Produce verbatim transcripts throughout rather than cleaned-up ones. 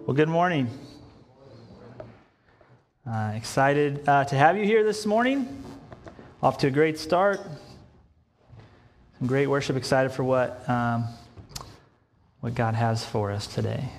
Well, good morning. Uh, excited uh, to have you here this morning. Off to a great start. Some great worship. Excited for what um, what God has for us today.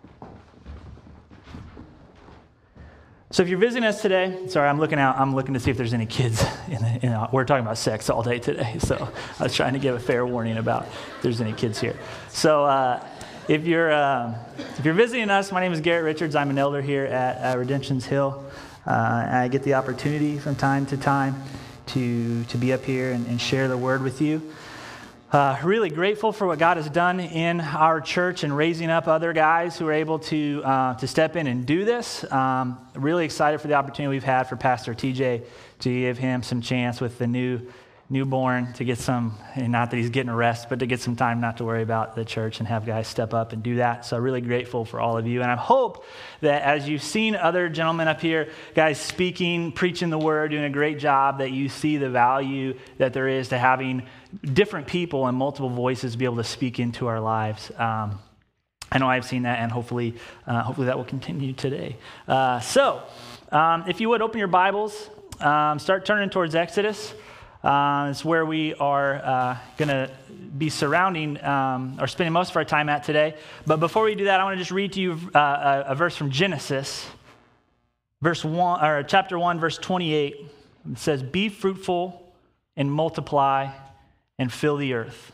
So, if you're visiting us today, sorry, I'm looking out. I'm looking to see if there's any kids. In the, in the, we're talking about sex all day today, so I was trying to give a fair warning about if there's any kids here. So. Uh, If you're uh, if you're visiting us, my name is Garrett Richards. I'm an elder here at, at Redemption's Hill. Uh, I get the opportunity from time to time to to be up here and, and share the word with you. Uh, really grateful for what God has done in our church and raising up other guys who are able to uh, to step in and do this. Um, really excited for the opportunity we've had for Pastor T J to give him some chance with the new. newborn to get some, and not that he's getting a rest, but to get some time not to worry about the church and have guys step up and do that. So really grateful for all of you. And I hope that as you've seen other gentlemen up here, guys speaking, preaching the word, doing a great job, that you see the value that there is to having different people and multiple voices be able to speak into our lives. Um, I know I've seen that, and hopefully, uh, hopefully that will continue today. Uh, so um, if you would, open your Bibles, um, start turning towards Exodus. Uh, it's where we are uh, going to be surrounding um, or spending most of our time at today. But before we do that, I want to just read to you uh, a, a verse from Genesis, verse one, or chapter one, verse twenty-eight. It says, "Be fruitful and multiply and fill the earth."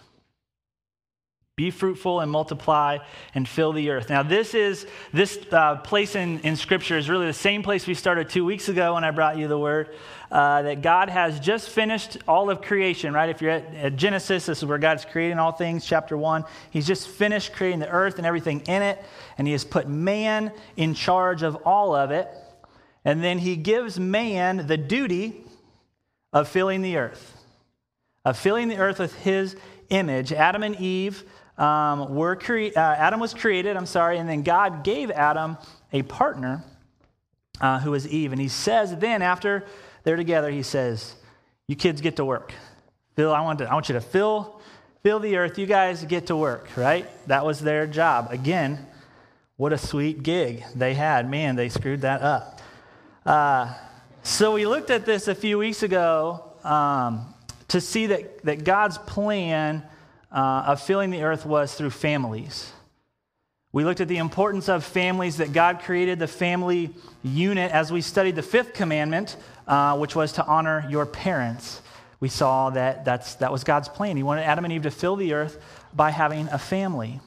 Be fruitful and multiply and fill the earth. Now, this is this uh, place in, in Scripture is really the same place we started two weeks ago when I brought you the word, uh, that God has just finished all of creation, right? If you're at, at Genesis, this is where God's creating all things, chapter one. He's just finished creating the earth and everything in it, and he has put man in charge of all of it. And then he gives man the duty of filling the earth, of filling the earth with his image. Adam and Eve Um, were cre- uh, Adam was created, I'm sorry, and then God gave Adam a partner uh, who was Eve. And he says then, after they're together, he says, "You kids get to work. Fill, I want to, I want you to fill, fill the earth. You guys get to work," right? That was their job. Again, what a sweet gig they had. Man, they screwed that up. Uh, so we looked at this a few weeks ago um, to see that, that God's plan Uh, of filling the earth was through families. We looked at the importance of families, that God created the family unit as we studied the fifth commandment, uh, which was to honor your parents. We saw that that's, that was God's plan. He wanted Adam and Eve to fill the earth by having a family.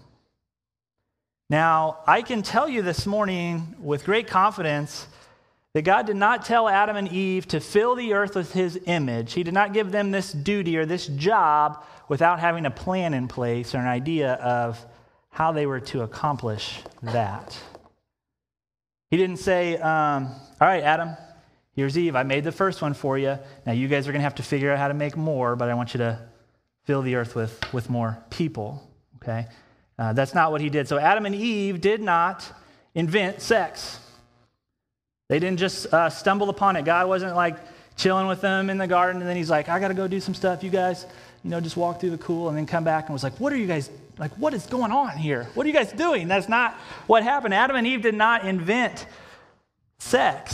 Now, I can tell you this morning with great confidence that God did not tell Adam and Eve to fill the earth with his image. He did not give them this duty or this job without having a plan in place or an idea of how they were to accomplish that. He didn't say, um, "All right, Adam, here's Eve. I made the first one for you. Now you guys are going to have to figure out how to make more, but I want you to fill the earth with, with more people." Okay? Uh, that's not what he did. So Adam and Eve did not invent sex. They didn't just uh, stumble upon it. God wasn't like chilling with them in the garden, and then he's like, "I got to go do some stuff. You guys, you know, just walk through the cool," and then come back and was like, "What are you guys, like, what is going on here? What are you guys doing?" That's not what happened. Adam and Eve did not invent sex.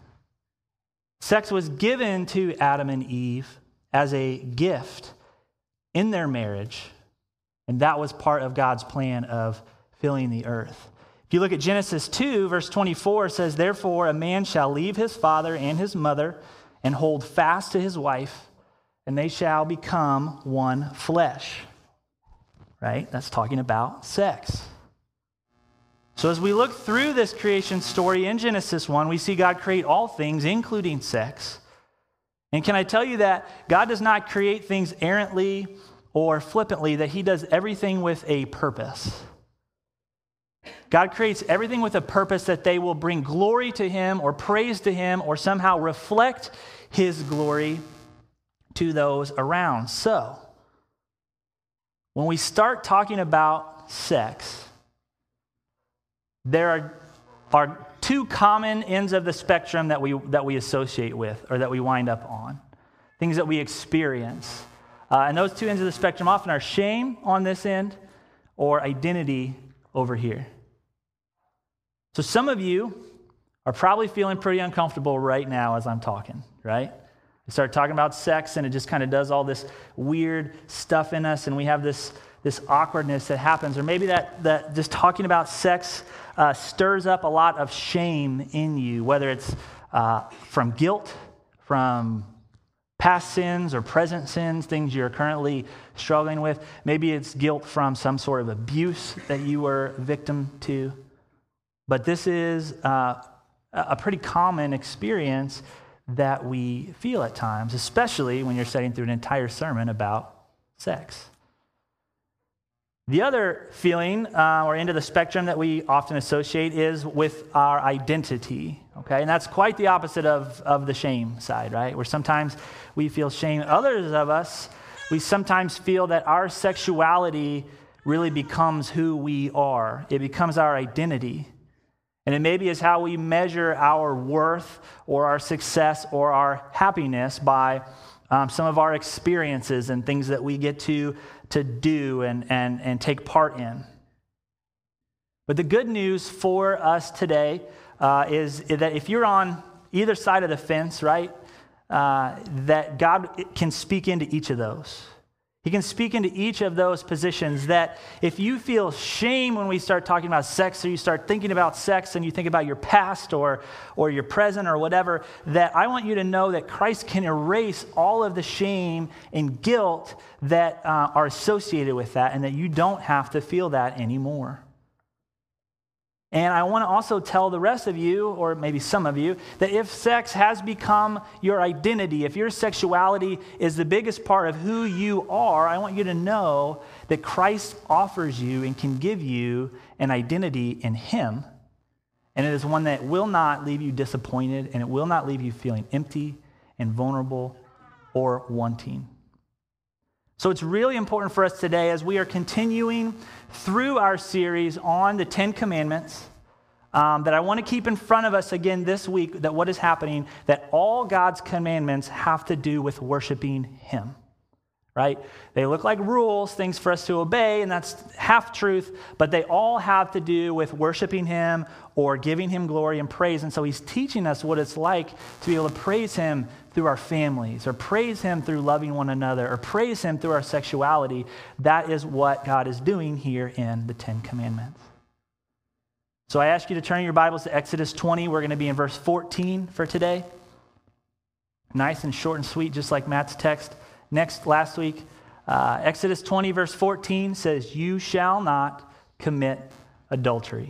Sex was given to Adam and Eve as a gift in their marriage, and that was part of God's plan of filling the earth. If you look at Genesis two, verse twenty-four, it says, "Therefore a man shall leave his father and his mother and hold fast to his wife, and they shall become one flesh." Right? That's talking about sex. So as we look through this creation story in Genesis one, we see God create all things, including sex. And can I tell you that God does not create things errantly or flippantly, that he does everything with a purpose. God creates everything with a purpose, that they will bring glory to him or praise to him or somehow reflect his glory to those around. So, when we start talking about sex, there are, are two common ends of the spectrum that we that we associate with, or that we wind up on, things that we experience. Uh, and those two ends of the spectrum often are shame on this end or identity over here. So some of you are probably feeling pretty uncomfortable right now as I'm talking, right? We start talking about sex and it just kind of does all this weird stuff in us, and we have this, this awkwardness that happens. Or maybe that, that just talking about sex uh, stirs up a lot of shame in you, whether it's uh, from guilt, from past sins or present sins, things you're currently struggling with. Maybe it's guilt from some sort of abuse that you were victim to. But this is uh, a pretty common experience that we feel at times, especially when you're sitting through an entire sermon about sex. The other feeling uh, or end of the spectrum that we often associate is with our identity, okay? And that's quite the opposite of, of the shame side, right? Where sometimes we feel shame. Others of us, we sometimes feel that our sexuality really becomes who we are. It becomes our identity. And it maybe is how we measure our worth or our success or our happiness by um, some of our experiences and things that we get to, to do and, and, and take part in. But the good news for us today uh, is that if you're on either side of the fence, right, uh, that God can speak into each of those. He can speak into each of those positions, that if you feel shame when we start talking about sex, or you start thinking about sex and you think about your past or, or your present or whatever, that I want you to know that Christ can erase all of the shame and guilt that uh, are associated with that, and that you don't have to feel that anymore. And I want to also tell the rest of you, or maybe some of you, that if sex has become your identity, if your sexuality is the biggest part of who you are, I want you to know that Christ offers you and can give you an identity in Him. And it is one that will not leave you disappointed, and it will not leave you feeling empty and vulnerable or wanting. So it's really important for us today, as we are continuing through our series on the Ten Commandments, um, that I want to keep in front of us again this week, that what is happening, that all God's commandments have to do with worshiping Him, right? They look like rules, things for us to obey, and that's half truth, but they all have to do with worshiping Him or giving Him glory and praise. And so He's teaching us what it's like to be able to praise Him through our families, or praise Him through loving one another, or praise Him through our sexuality. That is what God is doing here in the Ten Commandments. So I ask you to turn your Bibles to Exodus twenty. We're going to be in verse fourteen for today. Nice and short and sweet, just like Matt's text next last week. Uh, Exodus twenty, verse fourteen says, "You shall not commit adultery."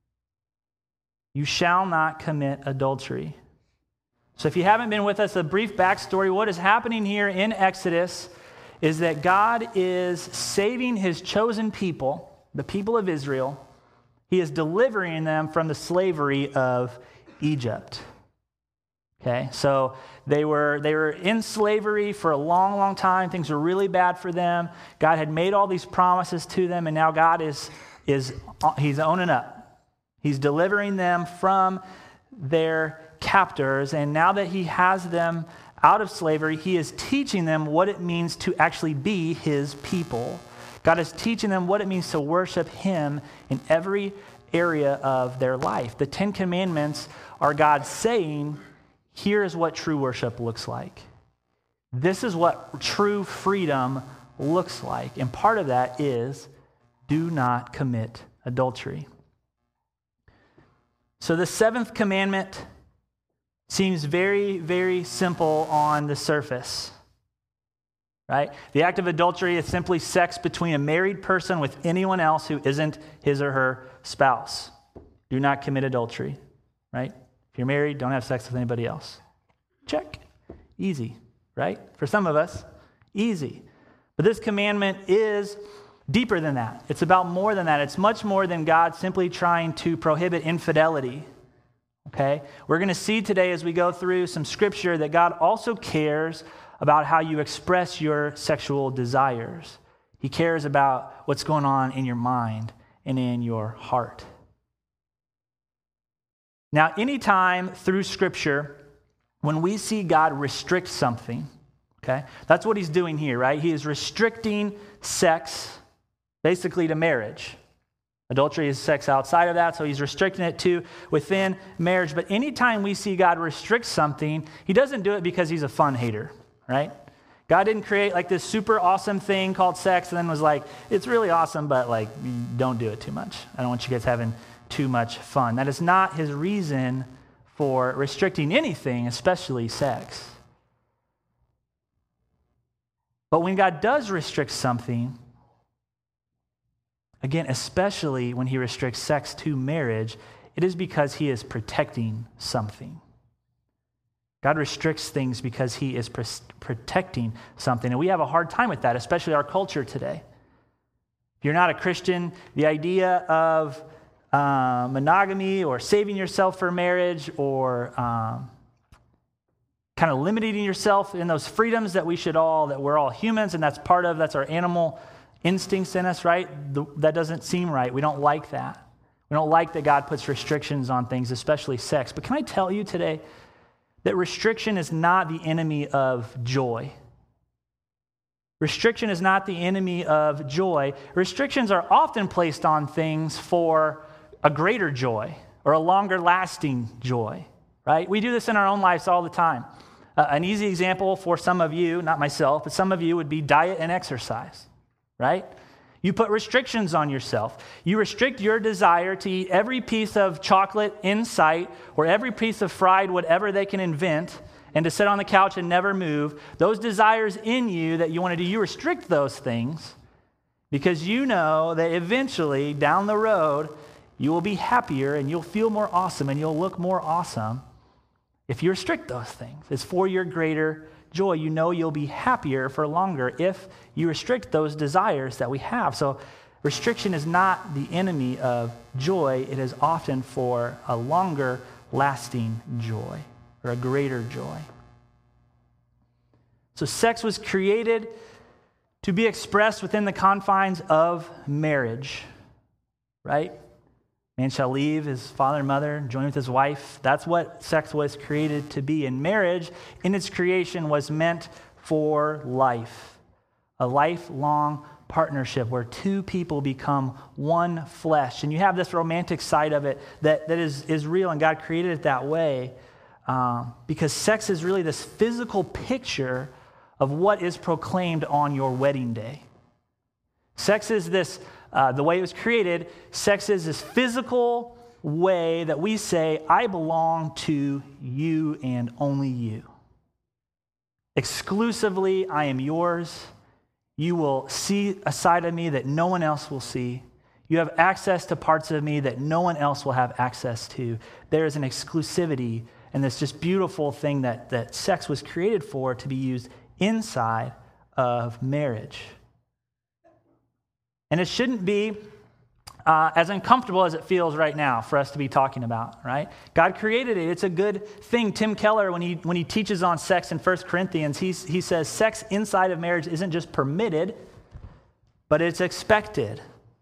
You shall not commit adultery. So if you haven't been with us, a brief backstory. What is happening here in Exodus is that God is saving His chosen people, the people of Israel. He is delivering them from the slavery of Egypt. Okay, so they were they were in slavery for a long, long time. Things were really bad for them. God had made all these promises to them, and now God is is He's owning up. He's delivering them from their captors, and now that He has them out of slavery, He is teaching them what it means to actually be His people. God is teaching them what it means to worship Him in every area of their life. The Ten Commandments are God saying, here is what true worship looks like. This is what true freedom looks like. And part of that is, do not commit adultery. So the seventh commandment seems very, very simple on the surface, right? The act of adultery is simply sex between a married person with anyone else who isn't his or her spouse. Do not commit adultery, right? If you're married, don't have sex with anybody else. Check. Easy, right? For some of us, easy. But this commandment is deeper than that. It's about more than that. It's much more than God simply trying to prohibit infidelity. Okay? We're going to see today as we go through some scripture that God also cares about how you express your sexual desires. He cares about what's going on in your mind and in your heart. Now, anytime through scripture, when we see God restrict something, okay, that's what He's doing here, right? He is restricting sex basically to marriage. Adultery is sex outside of that, so he's restricting it to within marriage. But anytime we see God restrict something, he doesn't do it because he's a fun hater, right? God didn't create like this super awesome thing called sex and then was like, it's really awesome, but like, don't do it too much. I don't want you guys having too much fun. That is not his reason for restricting anything, especially sex. But when God does restrict something, again, especially when he restricts sex to marriage, it is because he is protecting something. God restricts things because he is pr- protecting something. And we have a hard time with that, especially our culture today. If you're not a Christian, the idea of uh, monogamy or saving yourself for marriage or um, kind of limiting yourself in those freedoms that we should all, that we're all humans and that's part of, that's our animal instincts in us, right? The, that doesn't seem right. We don't like that. We don't like that God puts restrictions on things, especially sex. But can I tell you today that restriction is not the enemy of joy? Restriction is not the enemy of joy. Restrictions are often placed on things for a greater joy or a longer lasting joy, right? We do this in our own lives all the time. Uh, an easy example for some of you, not myself, but some of you would be diet and exercise. Right? You put restrictions on yourself. You restrict your desire to eat every piece of chocolate in sight or every piece of fried whatever they can invent and to sit on the couch and never move. Those desires in you that you want to do, you restrict those things because you know that eventually down the road you will be happier and you'll feel more awesome and you'll look more awesome if you restrict those things. It's for your greater joy. You know you'll be happier for longer if you restrict those desires that we have. So restriction is not the enemy of joy. It is often for a longer lasting joy or a greater joy. So sex was created to be expressed within the confines of marriage, right? Man shall leave his father and mother and join with his wife. That's what sex was created to be. And marriage, in its creation, was meant for life, a lifelong partnership where two people become one flesh. And you have this romantic side of it that, that is, is real, and God created it that way um, because sex is really this physical picture of what is proclaimed on your wedding day. Sex is this Uh, the way it was created, sex is this physical way that we say, I belong to you and only you. Exclusively, I am yours. You will see a side of me that no one else will see. You have access to parts of me that no one else will have access to. There is an exclusivity and this just beautiful thing that, that sex was created for, to be used inside of marriage. And it shouldn't be uh, as uncomfortable as it feels right now for us to be talking about, right? God created it. It's a good thing. Tim Keller, when he when he teaches on sex in First Corinthians, he's, he says sex inside of marriage isn't just permitted, but it's expected.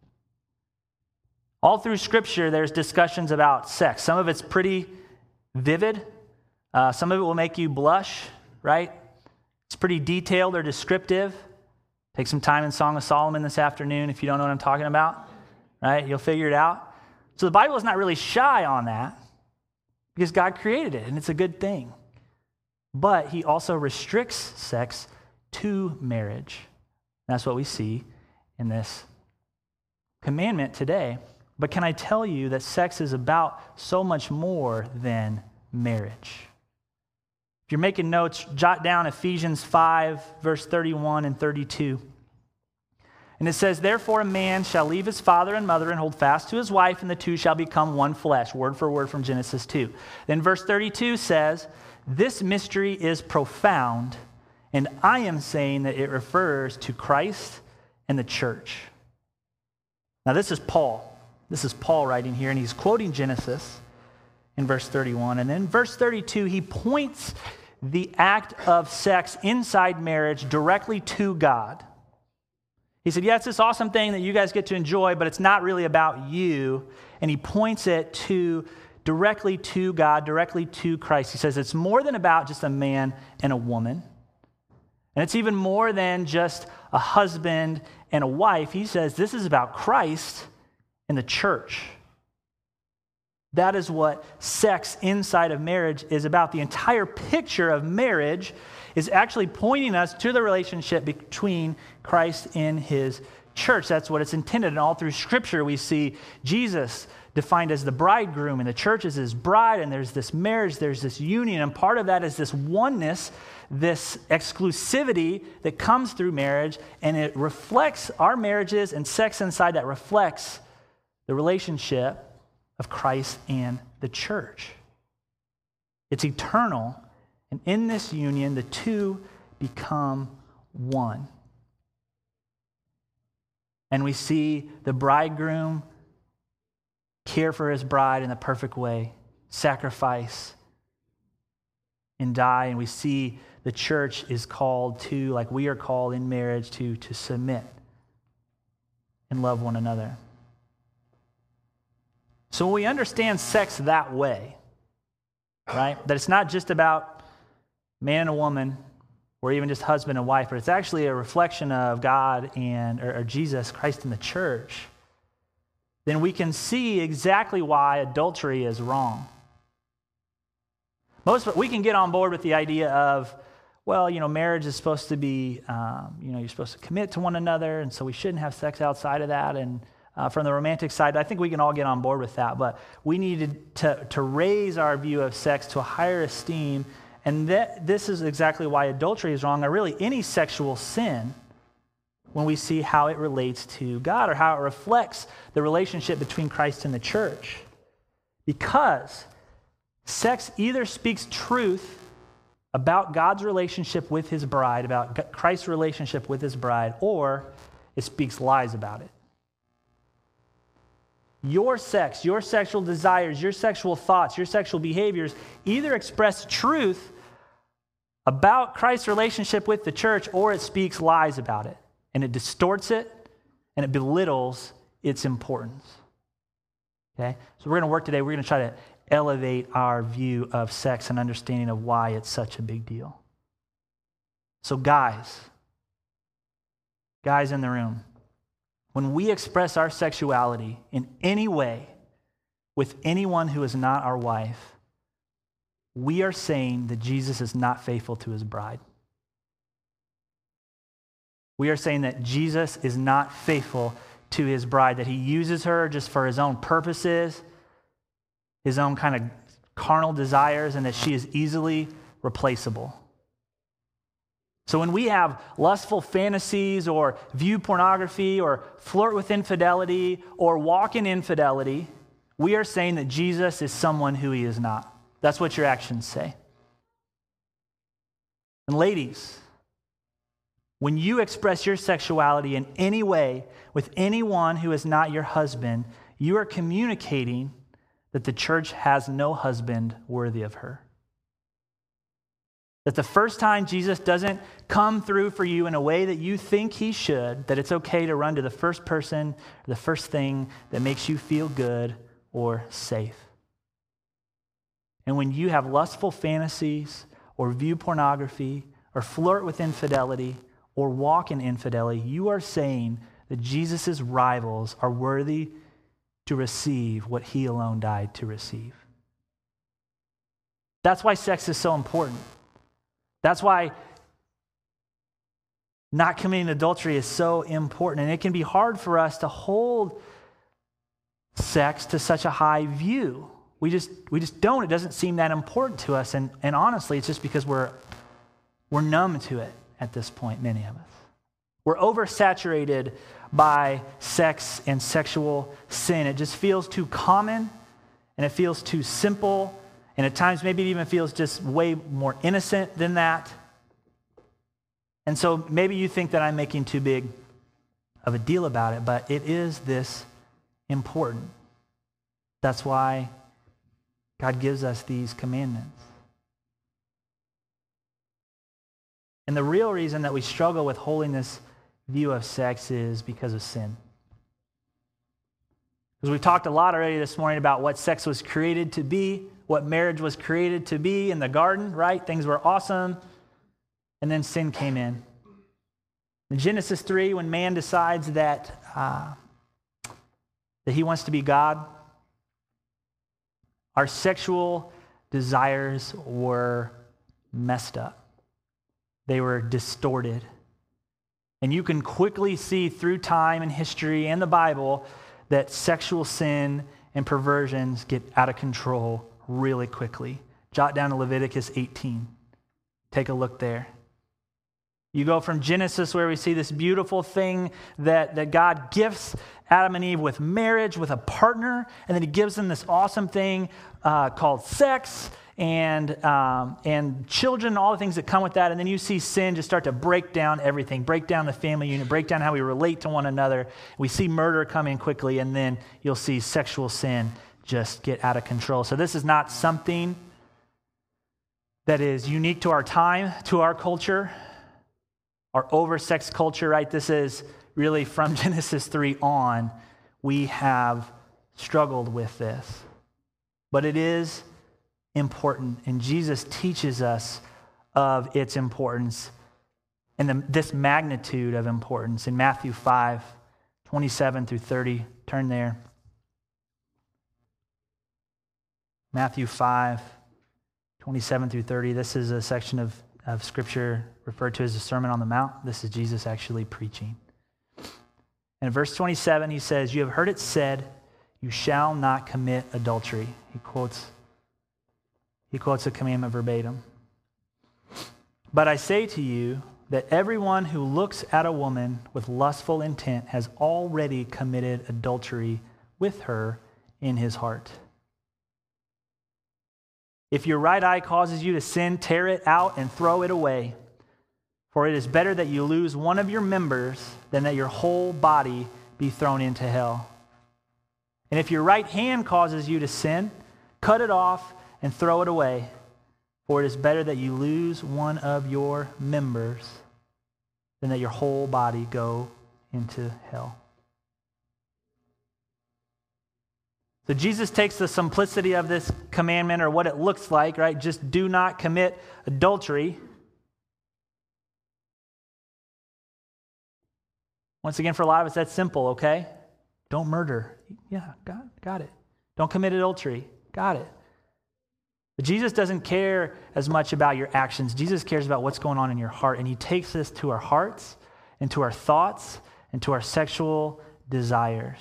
All through Scripture, there's discussions about sex. Some of it's pretty vivid. Uh, some of it will make you blush, right? It's pretty detailed or descriptive. Take some time in Song of Solomon this afternoon if you don't know what I'm talking about, right? You'll figure it out. So the Bible is not really shy on that because God created it, and it's a good thing. But he also restricts sex to marriage. That's what we see in this commandment today. But can I tell you that sex is about so much more than marriage? If you're making notes, jot down Ephesians five, verse thirty-one and thirty-two. And it says, therefore a man shall leave his father and mother and hold fast to his wife, and the two shall become one flesh, word for word from Genesis two. Then verse thirty-two says, this mystery is profound, and I am saying that it refers to Christ and the church. Now this is Paul. This is Paul writing here, and he's quoting Genesis in verse thirty-one. And then verse thirty-two, he points the act of sex inside marriage directly to God. He said, yeah, it's this awesome thing that you guys get to enjoy, but it's not really about you. And he points it to directly to God, directly to Christ. He says it's more than about just a man and a woman. And it's even more than just a husband and a wife. He says this is about Christ in the church. That is what sex inside of marriage is about. The entire picture of marriage is actually pointing us to the relationship between Christ and his church. That's what it's intended. And all through Scripture, we see Jesus defined as the bridegroom, and the church is his bride, and there's this marriage, there's this union, and part of that is this oneness, this exclusivity that comes through marriage, and it reflects our marriages, and sex inside that reflects the relationship of Christ and the church. It's eternal, and in this union, the two become one. And we see the bridegroom care for his bride in the perfect way, sacrifice and die. And we see the church is called to, like we are called in marriage, to, to submit and love one another. So when we understand sex that way, right, that it's not just about man and a woman, or even just husband and wife, but it's actually a reflection of God and or, or Jesus Christ in the church, then we can see exactly why adultery is wrong. Most of it, we can get on board with the idea of, well, you know, marriage is supposed to be, um, you know, you're supposed to commit to one another, and so we shouldn't have sex outside of that. And uh, from the romantic side, I think we can all get on board with that. But we needed to, to raise our view of sex to a higher esteem, and that, this is exactly why adultery is wrong, or really any sexual sin, when we see how it relates to God or how it reflects the relationship between Christ and the church. Because sex either speaks truth about God's relationship with his bride, about Christ's relationship with his bride, or it speaks lies about it. Your sex, your sexual desires, your sexual thoughts, your sexual behaviors either express truth about Christ's relationship with the church, or it speaks lies about it. And it distorts it, and it belittles its importance. Okay? So we're going to work today. We're going to try to elevate our view of sex and understanding of why it's such a big deal. So guys, guys in the room, when we express our sexuality in any way with anyone who is not our wife, we are saying that Jesus is not faithful to his bride. We are saying that Jesus is not faithful to his bride, that he uses her just for his own purposes, his own kind of carnal desires, and that she is easily replaceable. So when we have lustful fantasies or view pornography or flirt with infidelity or walk in infidelity, we are saying that Jesus is someone who he is not. That's what your actions say. And ladies, when you express your sexuality in any way with anyone who is not your husband, you are communicating that the church has no husband worthy of her. That the first time Jesus doesn't come through for you in a way that you think he should, that it's okay to run to the first person, or the first thing that makes you feel good or safe. And when you have lustful fantasies or view pornography or flirt with infidelity or walk in infidelity, you are saying that Jesus' rivals are worthy to receive what he alone died to receive. That's why sex is so important. That's why not committing adultery is so important. And it can be hard for us to hold sex to such a high view. We just we just don't. It doesn't seem that important to us. And, and honestly, it's just because we're we're numb to it at this point, many of us. We're oversaturated by sex and sexual sin. It just feels too common, and it feels too simple, and at times maybe it even feels just way more innocent than that. And so maybe you think that I'm making too big of a deal about it, but it is this important. That's why God gives us these commandments. And the real reason that we struggle with holding this view of sex is because of sin. Because we've talked a lot already this morning about what sex was created to be, what marriage was created to be in the garden, right? Things were awesome. And then sin came in. In Genesis three, when man decides that uh, that he wants to be God, our sexual desires were messed up. They were distorted. And you can quickly see through time and history and the Bible that sexual sin and perversions get out of control really quickly. Jot down to Leviticus eighteen. Take a look there. You go from Genesis, where we see this beautiful thing that, that God gifts Adam and Eve with marriage, with a partner, and then he gives them this awesome thing uh, called sex and um, and children, all the things that come with that. And then you see sin just start to break down everything, break down the family unit, break down how we relate to one another. We see murder come in quickly, and then you'll see sexual sin just get out of control. So this is not something that is unique to our time, to our culture, our oversexed culture, right? This is really from Genesis three on, we have struggled with this. But it is important, and Jesus teaches us of its importance and the, this magnitude of importance in Matthew five, twenty-seven through thirty. Turn there. Matthew five, twenty-seven through thirty. This is a section of, of Scripture referred to as the Sermon on the Mount. This is Jesus actually preaching. And in verse twenty-seven, he says, "You have heard it said, you shall not commit adultery." He quotes, he quotes a commandment verbatim. "But I say to you that everyone who looks at a woman with lustful intent has already committed adultery with her in his heart. If your right eye causes you to sin, tear it out and throw it away. For it is better that you lose one of your members than that your whole body be thrown into hell. And if your right hand causes you to sin, cut it off and throw it away. For it is better that you lose one of your members than that your whole body go into hell." So Jesus takes the simplicity of this commandment, or what it looks like, right? Just do not commit adultery. Once again, for a lot of us, that's simple, okay? Don't murder. Yeah, got, got it. Don't commit adultery. Got it. But Jesus doesn't care as much about your actions. Jesus cares about what's going on in your heart, and he takes this to our hearts and to our thoughts and to our sexual desires.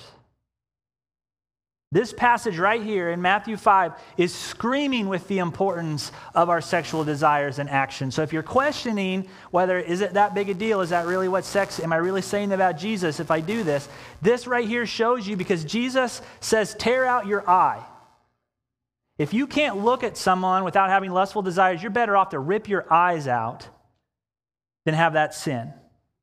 This passage right here in Matthew five is screaming with the importance of our sexual desires and actions. So if you're questioning whether, is it that big a deal? Is that really what sex, am I really saying about Jesus if I do this? This right here shows you, because Jesus says, tear out your eye. If you can't look at someone without having lustful desires, you're better off to rip your eyes out than have that sin.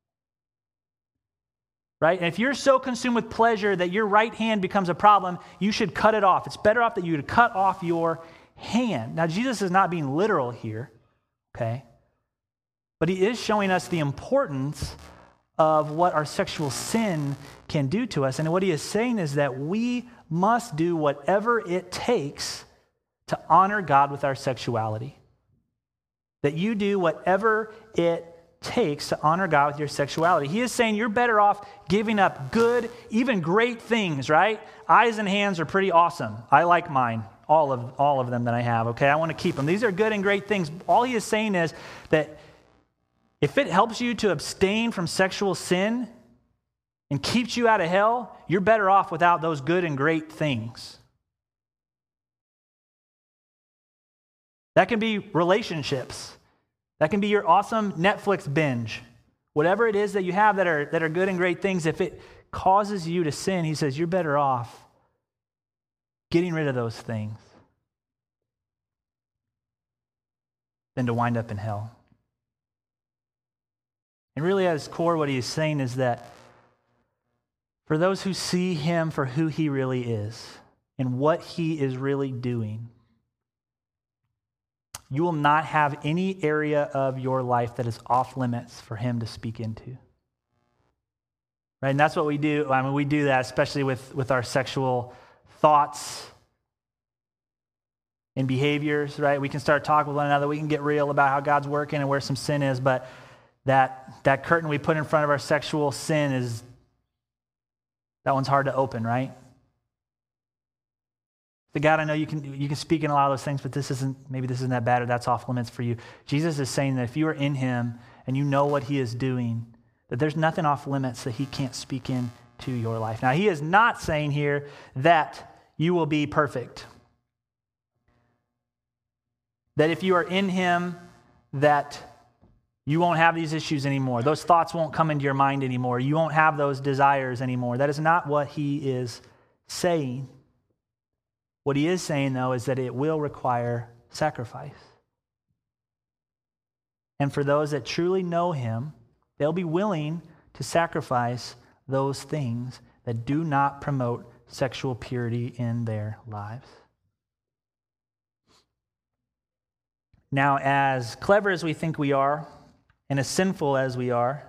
Right? And if you're so consumed with pleasure that your right hand becomes a problem, you should cut it off. It's better off that you to cut off your hand. Now, Jesus is not being literal here, okay? But he is showing us the importance of what our sexual sin can do to us. And what he is saying is that we must do whatever it takes to honor God with our sexuality. That you do whatever it takes to honor God with your sexuality. He is saying you're better off giving up good, even great things, right? Eyes and hands are pretty awesome. I like mine, all of all of them that I have, okay? I want to keep them. These are good and great things. All he is saying is that if it helps you to abstain from sexual sin and keeps you out of hell, you're better off without those good and great things. That can be relationships. That can be your awesome Netflix binge. Whatever it is that you have that are, that are good and great things, if it causes you to sin, he says you're better off getting rid of those things than to wind up in hell. And really at his core, what he is saying is that for those who see him for who he really is and what he is really doing, you will not have any area of your life that is off limits for him to speak into. Right? And that's what we do. I mean, we do that especially with, with our sexual thoughts and behaviors, right? We can start talking with one another. We can get real about how God's working and where some sin is, but that, that curtain we put in front of our sexual sin is, that one's hard to open, right? That God, I know you can you can speak in a lot of those things, but this isn't, maybe this isn't that bad or that's off limits for you. Jesus is saying that if you are in him and you know what he is doing, that there's nothing off limits that he can't speak into your life. Now, he is not saying here that you will be perfect. That if you are in him, that you won't have these issues anymore. Those thoughts won't come into your mind anymore. You won't have those desires anymore. That is not what he is saying. What he is saying, though, is that it will require sacrifice. And for those that truly know him, they'll be willing to sacrifice those things that do not promote sexual purity in their lives. Now, as clever as we think we are, and as sinful as we are,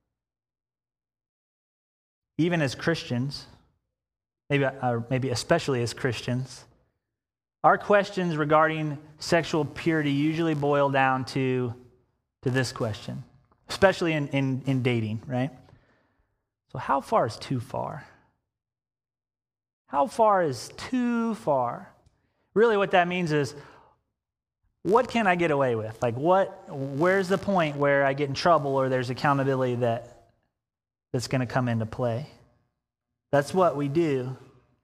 even as Christians, maybe, or maybe especially as Christians, our questions regarding sexual purity usually boil down to, to this question, especially in, in, in dating, right? So how far is too far? How far is too far? Really what that means is, what can I get away with? Like what, where's the point where I get in trouble or there's accountability that, that's going to come into play? That's what we do.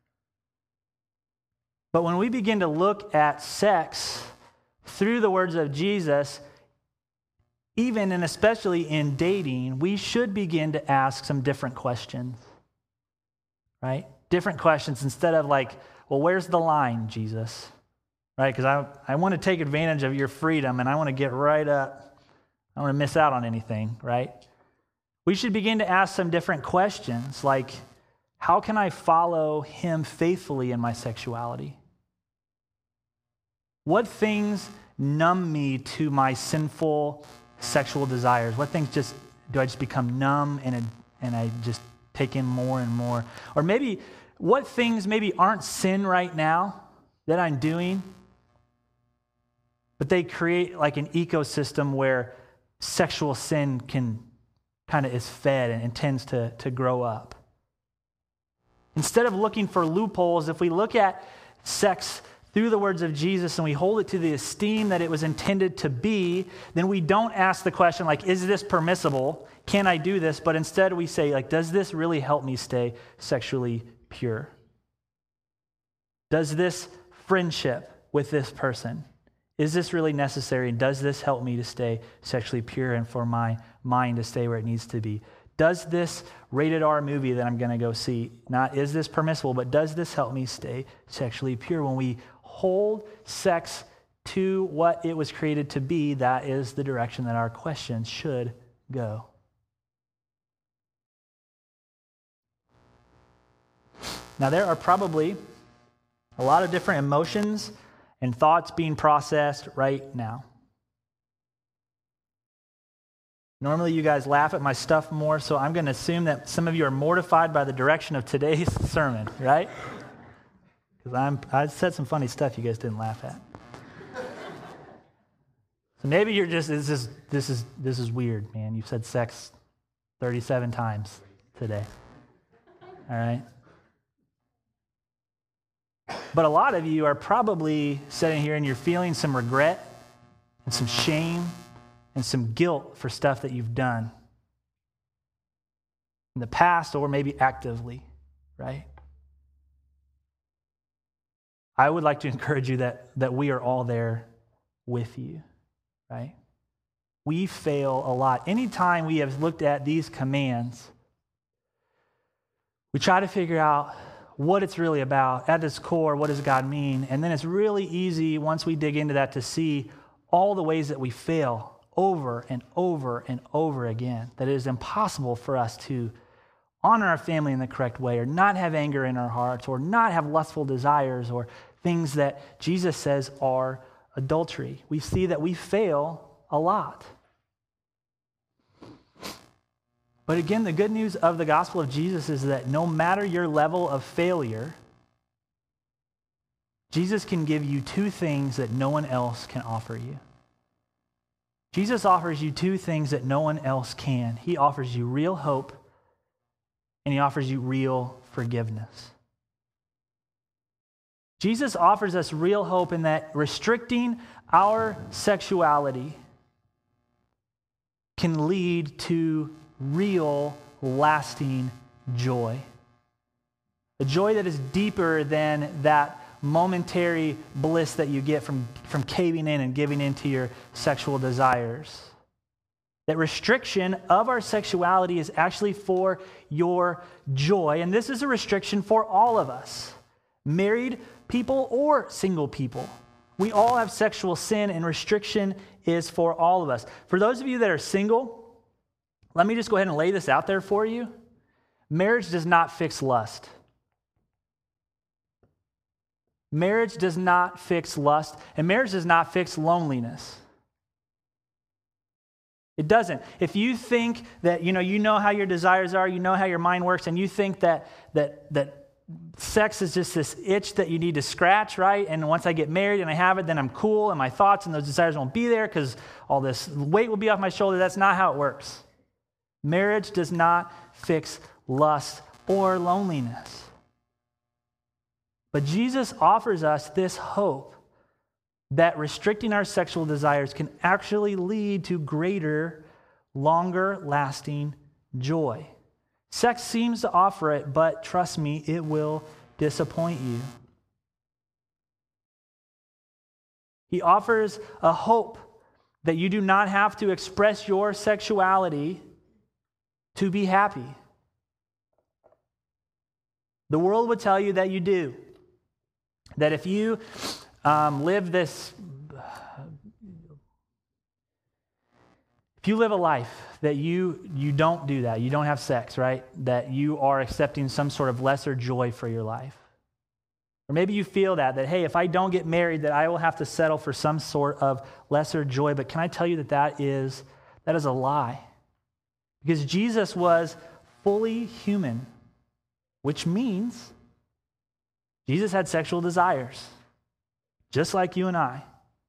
But when we begin to look at sex through the words of Jesus, even and especially in dating, we should begin to ask some different questions, right? Different questions instead of like, well, where's the line, Jesus? Right? Because I, I want to take advantage of your freedom and I want to get right up. I don't want to miss out on anything, right? We should begin to ask some different questions like, how can I follow him faithfully in my sexuality? What things numb me to my sinful sexual desires? What things just do I just become numb and, and I just take in more and more? Or maybe what things maybe aren't sin right now that I'm doing, but they create like an ecosystem where sexual sin can kind of is fed and, and tends to, to grow up. Instead of looking for loopholes, if we look at sex through the words of Jesus and we hold it to the esteem that it was intended to be, then we don't ask the question like, is this permissible? Can I do this? But instead we say like, does this really help me stay sexually pure? Does this friendship with this person, is this really necessary? And does this help me to stay sexually pure and for my mind to stay where it needs to be? Does this rated R movie that I'm going to go see, not is this permissible, but does this help me stay sexually pure? When we hold sex to what it was created to be, that is the direction that our questions should go. Now, there are probably a lot of different emotions and thoughts being processed right now. Normally you guys laugh at my stuff more, so I'm going to assume that some of you are mortified by the direction of today's sermon, right? Because I'm I said some funny stuff you guys didn't laugh at. So maybe you're just this is this is this is weird, man. You've said sex thirty-seven times today. All right? But a lot of you are probably sitting here and you're feeling some regret and some shame and some guilt for stuff that you've done in the past or maybe actively, right? I would like to encourage you that, that we are all there with you, right? We fail a lot. Anytime we have looked at these commands, we try to figure out what it's really about. At its core, what does God mean? And then it's really easy once we dig into that to see all the ways that we fail over and over and over again, that it is impossible for us to honor our family in the correct way or not have anger in our hearts or not have lustful desires or things that Jesus says are adultery. We see that we fail a lot. But again, the good news of the gospel of Jesus is that no matter your level of failure, Jesus can give you two things that no one else can offer you. Jesus offers you two things that no one else can. He offers you real hope, and he offers you real forgiveness. Jesus offers us real hope in that restricting our sexuality can lead to real, lasting joy. A joy that is deeper than that momentary bliss that you get from, from caving in and giving into your sexual desires. That restriction of our sexuality is actually for your joy, and this is a restriction for all of us, married people or single people. We all have sexual sin, and restriction is for all of us. For those of you that are single, let me just go ahead and lay this out there for you. Marriage does not fix lust. Marriage does not fix lust, and marriage does not fix loneliness. It doesn't. If you think that, you know, you know how your desires are, you know how your mind works, and you think that that that sex is just this itch that you need to scratch, right? And once I get married and I have it, then I'm cool, and my thoughts and those desires won't be there because all this weight will be off my shoulder. That's not how it works. Marriage does not fix lust or loneliness. But Jesus offers us this hope that restricting our sexual desires can actually lead to greater, longer lasting joy. Sex seems to offer it, but trust me, it will disappoint you. He offers a hope that you do not have to express your sexuality to be happy. The world would tell you that you do. That if you um, live this, if you live a life that you you don't do that, you don't have sex, right? That you are accepting some sort of lesser joy for your life. Or maybe you feel that, that, hey, if I don't get married, that I will have to settle for some sort of lesser joy. But can I tell you that that is, that is a lie? Because Jesus was fully human, which means Jesus had sexual desires, just like you and I.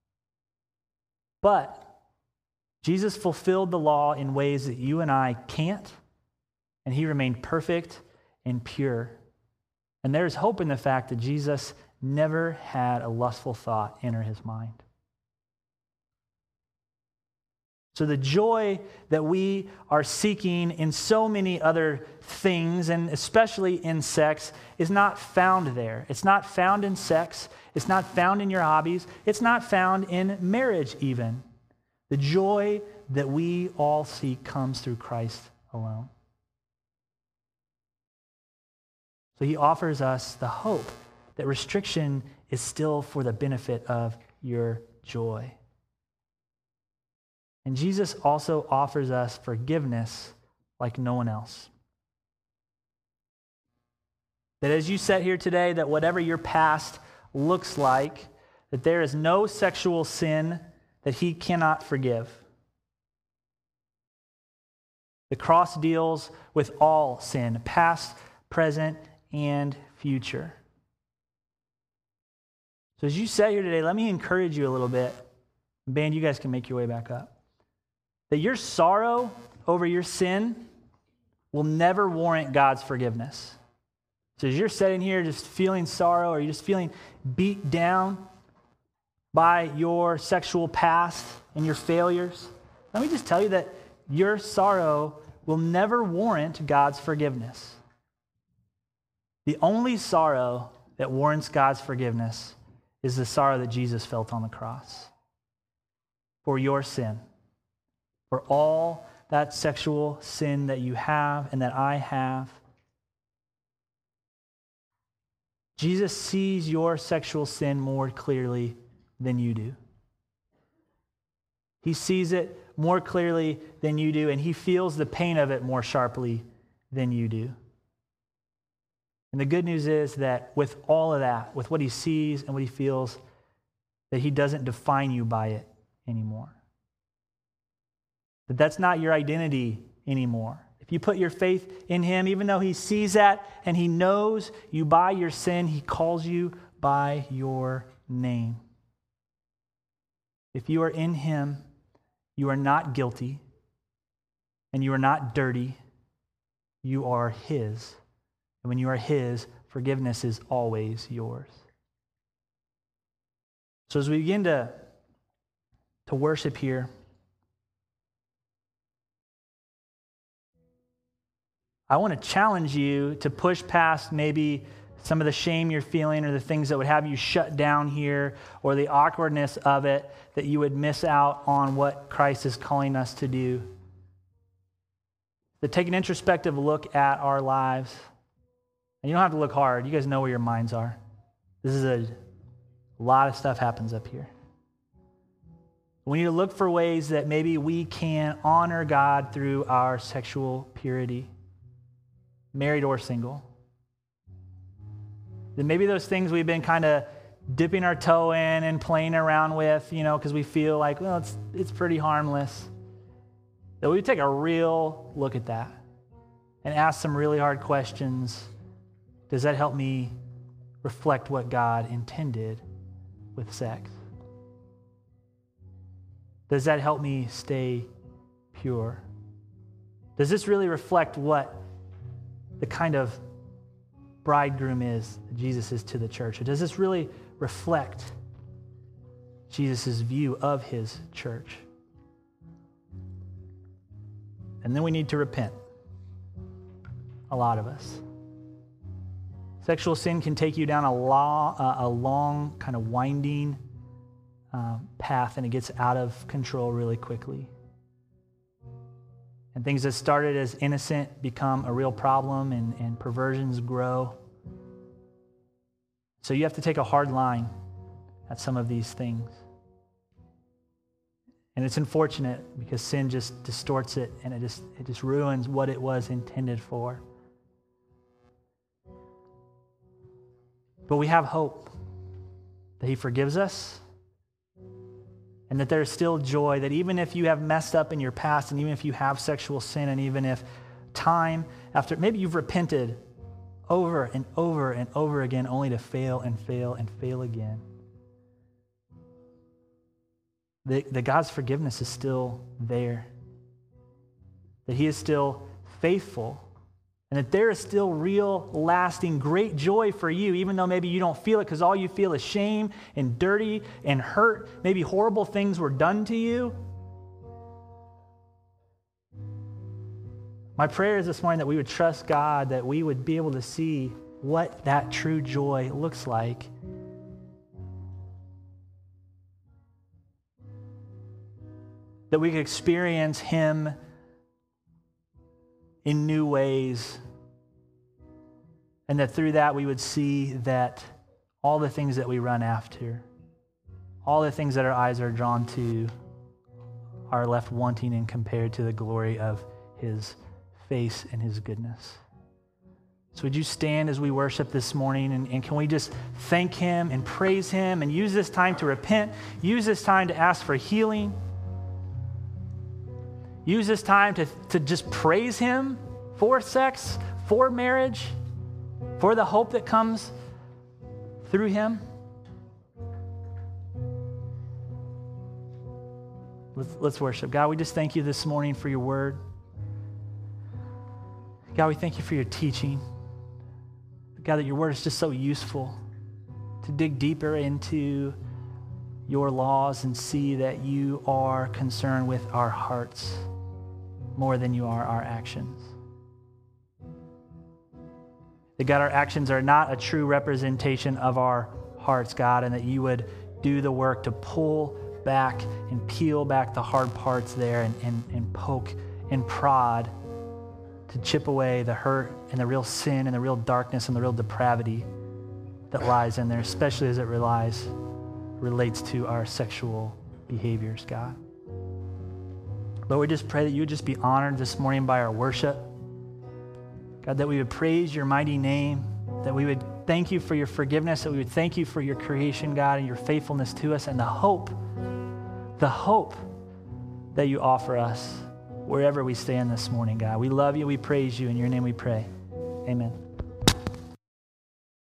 But Jesus fulfilled the law in ways that you and I can't, and he remained perfect and pure. And there's hope in the fact that Jesus never had a lustful thought enter his mind. So the joy that we are seeking in so many other things, and especially in sex, is not found there. It's not found in sex. It's not found in your hobbies. It's not found in marriage even. The joy that we all seek comes through Christ alone. So he offers us the hope that restriction is still for the benefit of your joy. And Jesus also offers us forgiveness like no one else. That as you sit here today, that whatever your past looks like, that there is no sexual sin that he cannot forgive. The cross deals with all sin, past, present, and future. So as you sit here today, let me encourage you a little bit. Band, you guys can make your way back up. That your sorrow over your sin will never warrant God's forgiveness. So as you're sitting here just feeling sorrow, or you're just feeling beat down by your sexual past and your failures, let me just tell you that your sorrow will never warrant God's forgiveness. The only sorrow that warrants God's forgiveness is the sorrow that Jesus felt on the cross for your sin. For all that sexual sin that you have and that I have. Jesus sees your sexual sin more clearly than you do. He sees it more clearly than you do, and he feels the pain of it more sharply than you do. And the good news is that with all of that, with what he sees and what he feels, that he doesn't define you by it anymore. That that's not your identity anymore. If you put your faith in him, even though he sees that and he knows you by your sin, he calls you by your name. If you are in him, you are not guilty and you are not dirty. You are his. And when you are his, forgiveness is always yours. So as we begin to, to worship here, I want to challenge you to push past maybe some of the shame you're feeling or the things that would have you shut down here or the awkwardness of it, that you would miss out on what Christ is calling us to do. To take an introspective look at our lives. And you don't have to look hard. You guys know where your minds are. This is a, a lot of stuff happens up here. We need to look for ways that maybe we can honor God through our sexual purity, married or single. Then maybe those things we've been kind of dipping our toe in and playing around with, you know, because we feel like, well, it's it's pretty harmless. That we would take a real look at that and ask some really hard questions. Does that help me reflect what God intended with sex? Does that help me stay pure? Does this really reflect what the kind of bridegroom is that Jesus is to the church? Or does this really reflect Jesus' view of his church? And then we need to repent. A lot of us. Sexual sin can take you down a, law, uh, a long, kind of winding um, path, and it gets out of control really quickly. And things that started as innocent become a real problem, and, and perversions grow. So you have to take a hard line at some of these things. And it's unfortunate because sin just distorts it, and it just it just ruins what it was intended for. But we have hope that he forgives us, and that there's still joy, that even if you have messed up in your past, and even if you have sexual sin, and even if time after, maybe you've repented over and over and over again, only to fail and fail and fail again, that, that God's forgiveness is still there, that he is still faithful, and that there is still real, lasting, great joy for you, even though maybe you don't feel it because all you feel is shame and dirty and hurt. Maybe horrible things were done to you. My prayer is this morning that we would trust God, that we would be able to see what that true joy looks like. That we could experience him in new ways, and that through that we would see that all the things that we run after, all the things that our eyes are drawn to, are left wanting and compared to the glory of his face and his goodness. So would you stand as we worship this morning, and, and can we just thank him and praise him and use this time to repent, use this time to ask for healing, use this time to, to just praise him for sex, for marriage, for the hope that comes through him. Let's, let's worship. God, we just thank you this morning for your word. God, we thank you for your teaching. God, that your word is just so useful to dig deeper into your laws and see that you are concerned with our hearts more than you are our actions. That, God, our actions are not a true representation of our hearts, God, and that you would do the work to pull back and peel back the hard parts there and, and, and poke and prod to chip away the hurt and the real sin and the real darkness and the real depravity that lies in there, especially as it relies, relates to our sexual behaviors, God. Lord, we just pray that you would just be honored this morning by our worship. God, that we would praise your mighty name, that we would thank you for your forgiveness, that we would thank you for your creation, God, and your faithfulness to us, and the hope, the hope that you offer us wherever we stand this morning, God. We love you, we praise you, in your name we pray. Amen.